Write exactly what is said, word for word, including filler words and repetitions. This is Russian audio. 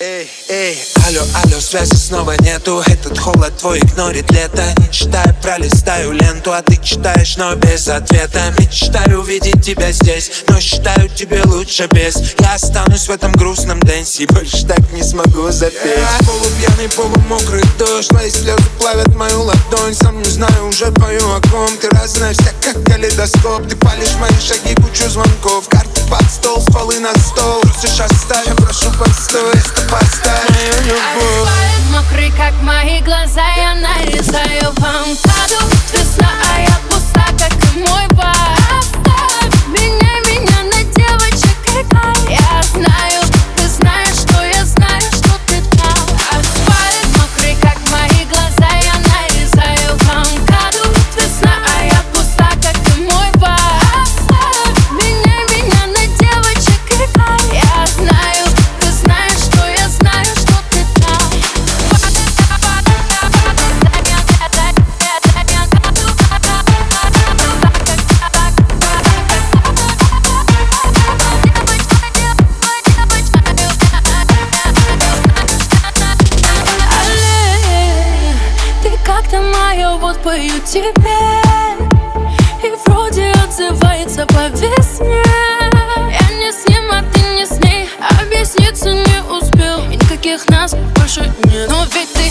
Эй, эй, алло, алло, связи снова нету. Этот холод твой игнорит лето. Не читаю, пролистаю ленту, а ты читаешь, но без ответа. Мечтаю увидеть тебя здесь, но считаю, тебе лучше без. Я останусь в этом грустном дэнсе, больше так не смогу запеть. Я полупьяный, полумокрый дождь, твои слезы плавят мою ладонь. Сам не знаю, уже пою о ком. Ты разная вся, как калейдоскоп. Ты палишь мои шаги, кучу звонков. Карты под стол, стволы на стол. Трусишь оставь, я прошу, постой. Поставь мою любовь. Мокрый, как мои глаза, я нарезаю авокадо. Весна, а я пуста, как и мой бар. Оставь меня, меня на девочек играй. Я знаю, ты знаешь, что я знаю, что ты там. Асфальт, мокрый, как мои глаза, я нарезаю авокадо. Весна, а я пуста, как и мой бар. Оставь меня, меня на девочек играй. Я знаю, ты знаешь, что я знаю, что ты там. Ты как-то моя, вот пою тебе. И вроде отзывается по весне. Я не с ним, а ты не с ней. Объясниться не успел, и никаких нас больше нет. Но ведь ты